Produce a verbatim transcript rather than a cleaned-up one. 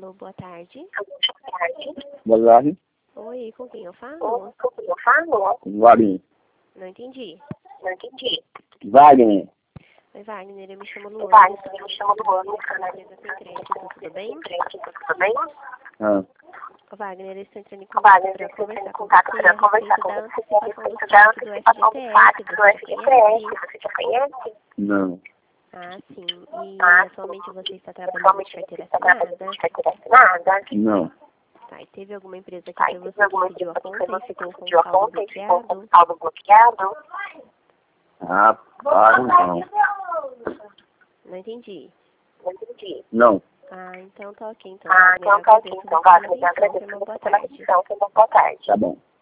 Alô, boa tarde. Boa tarde. Oi, com quem eu falo? Com quem eu falo? Wagner. Não entendi. Não entendi. Wagner. Oi, Wagner, eu me chamo Luana. Wagner, eu me chamo Luana. Empresa Sem Crédito, tudo bem? Tudo bem? Ah. Ô, Wagner, eu estou entrando em contato para conversar com você a respeito da antecipação do saque do F G T S. Você já conhece? Não. Ah, sim. E atualmente você está trabalhando de carteira assinada? Não. Tá, e teve alguma empresa que foi você que pediu a conta e ficou com o saldo saldo bloqueado? bloqueado? Ah, claro, não. Não entendi. Não entendi. Não. Ah, então tá ok. Então, Ah, Wagner, então tá ok. Então, Wagner, eu agradeço pela pela atenção. Tenha uma boa tarde. atenção. Tenha uma boa tarde. Tá bom.